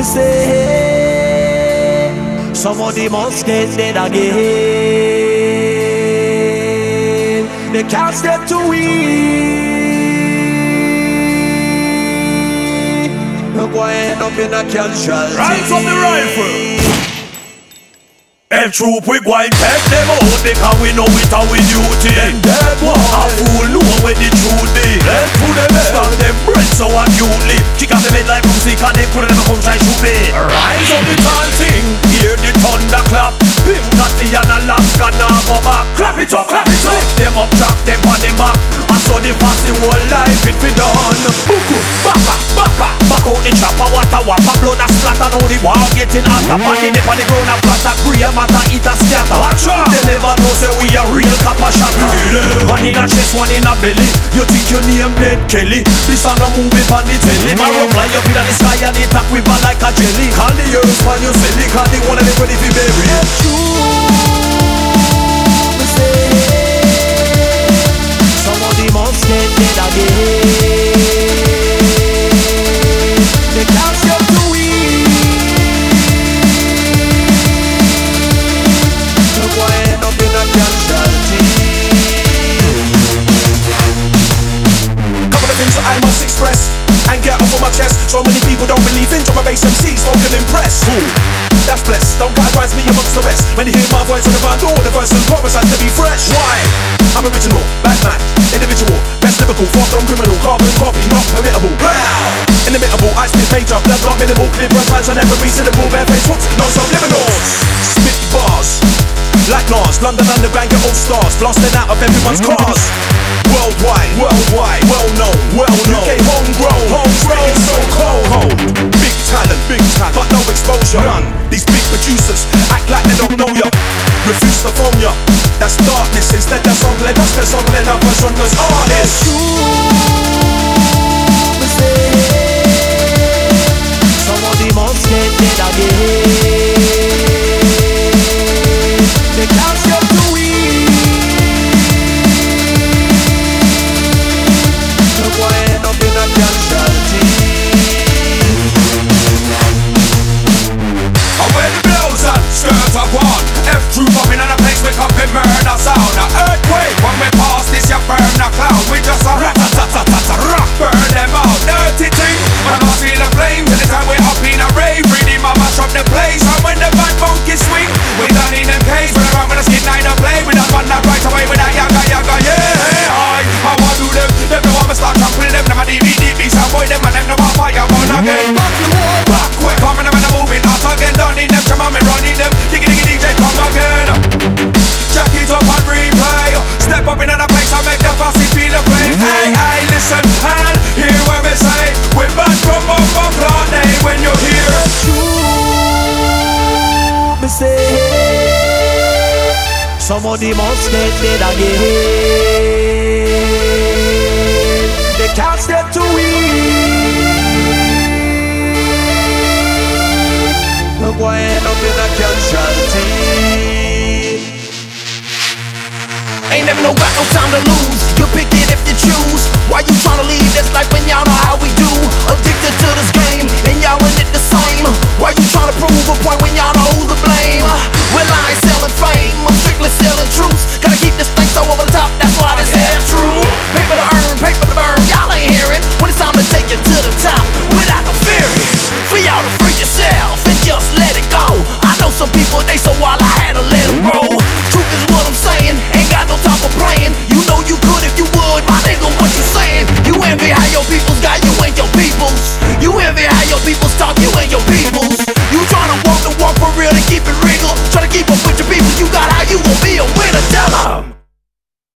say somebody must get dead again. They can't step to we. They're going up in a casualty. Rise up the rifle. F troop we go and take them out because we know it how we duty. Them dead one. A fool know where the truth be. Let's put them in. Stop them bread so acutely. Kick off the bed like music and they couldn't ever come try shoot me. Rise up the tall thing. Hear the thunder clap. Bim Natty and Alaska now go back. Clap it up, clap it up. Lift them up, drop them on the map. And so the past the whole life it be done. Buku, baka, baka. Back out the chopper, water, water. Blood a splatter. Now the war getting hotter. Panning up on the ground and flat a grey matter. Eat a scatter. They never know say we a real copper shatter. One in a chest, one in a belly. You think your name dead Kelly? This a no movie on the telly. Marrow fly up in the sky and it attack with like a jelly. Call the earth on your silly. Call the one of them ready for bury. Somebody must get dead again. They can't stop to we. They're going up in a casualty. Couple of things that I must express and get off of my chest. So many people don't believe in drum and bass MCs, so can impress. That's blessed, don't categorize me amongst the rest. When you hear my voice on the front door, the verse and chorus has to be fresh. Why? I'm original, bad man, individual, best lyrical, far from criminal, carbon copy, not permittable. Wow! Inimitable, I spit major, blood not minimal, clear rhymes on every syllable, bare face hooks, no subliminals. Spit bars, like Nas, London Underground, your old stars, blasting out of everyone's cars. Worldwide, worldwide, well known, UK homegrown, homegrown, so cold. Big talent, but no exposure. None. These big producers act like they don't know ya. Refuse to phone ya. That's darkness. Instead, that's song let us. There's song let our version as artists. Somebody must get dead again. They can't stop to we. They're going up in a casualty. Where the blows at, skirts are gone. F troop up in a place we come and murder sound. A earthquake when we pass this, you burn a cloud. We just a rat-a-tat-a-tat-a-rat. Burn them out, dirty thing. When I see the flames, anytime we up in a rave, really ma mash up the place. And when the bad monkey swing, we done in them caves. When I'm with a skin line and play, we done run that right away with that yaga yaga, yeah. I want to do them, them no want me start trampling them. Them a DVD, some boy them and them no want fire on again. Back quick, coming them and I'm moving out again. Done in them, come on me running them. Diggy diggy DJ, come again. Jack it up and replay. Step up in another place, I make the fussy feel the pain. Hey, hey, listen and hear what we say. We're back from up on Cloud Day when you hear me say somebody must get dead again. They can't step to we. They're going up in a casualty. Ain't never no got no time to lose. You pick it if you choose. Why you tryna leave this life when y'all know how we do? Addicted to this game and y'all in it the same. Why you tryna prove a point when y'all know who's to blame? Well, I ain't selling fame, I'm strictly selling truths. Gotta keep this thing so over the top, that's why this hair true. Paper to earn, paper to burn, y'all ain't hearing. When it's time to take it to the top without no fearing. For y'all to free yourself and just let it go. I know some people, they so wild I had to let them roll. Truth is what I'm saying, ain't got no time for playing. You know you could if you would, my nigga, what you saying? You envy how your people's got, you ain't your people's. You envy how your people's talk, you ain't your people.